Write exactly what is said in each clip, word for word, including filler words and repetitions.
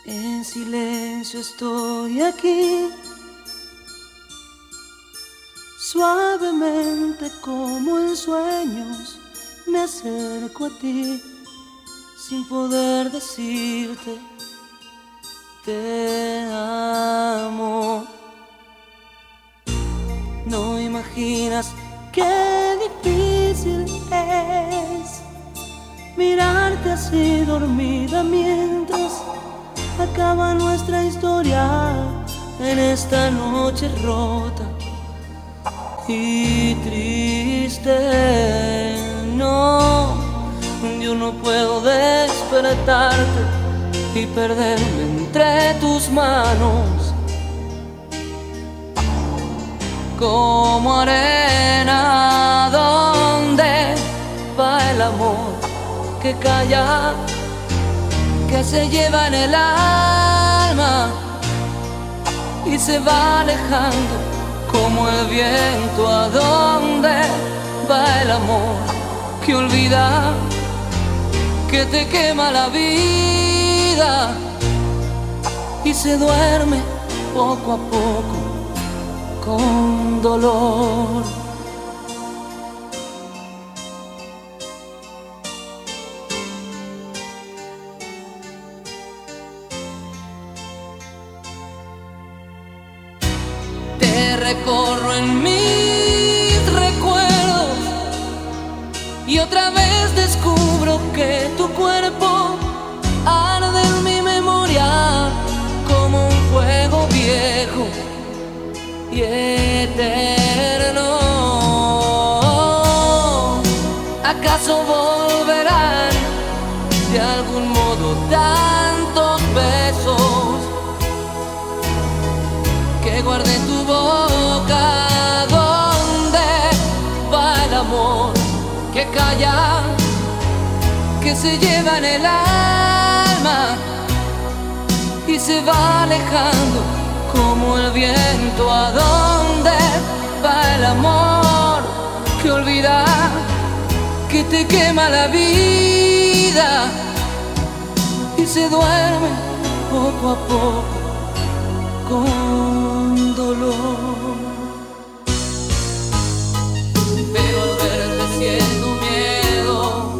En silencio estoy aquí, suavemente como en sueños me acerco a ti, sin poder decirte te amo. No imaginas qué difícil es mirarte así dormida mientras acaba nuestra historia en esta noche rota y triste. No, yo no puedo despertarte y perderme entre tus manos como arena. ¿Dónde va el amor que calla, que se lleva en el alma y se va alejando como el viento? ¿A dónde va el amor que olvida, que te quema la vida y se duerme poco a poco con dolor? Te recorro en mis recuerdos y otra vez descubro que tu cuerpo arde en mi memoria como un fuego viejo y eterno. ¿Acaso volverán de algún modo tantos besos que guardé en tu boca? ¿Dónde va el amor que calla, que se lleva en el alma y se va alejando como el viento? ¿A dónde va el amor que olvida, que te quema la vida y se duerme poco a poco con dolor? Pero al verte siento miedo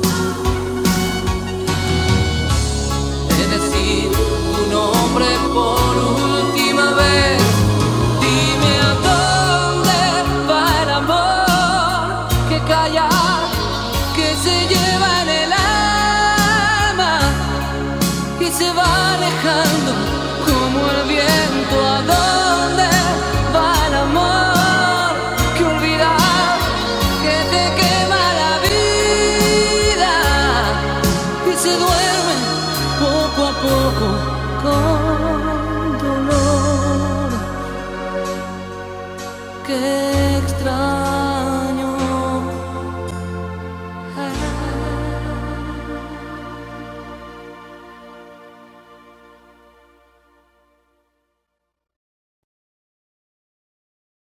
de decir tu nombre por última vez. Dime a dónde va el amor que calla, que se lleva en el alma y se va alejando como el viento. ¿A dónde va el amor que olvida, que te quema la vida y se duerme poco a poco con dolor? Qué extraño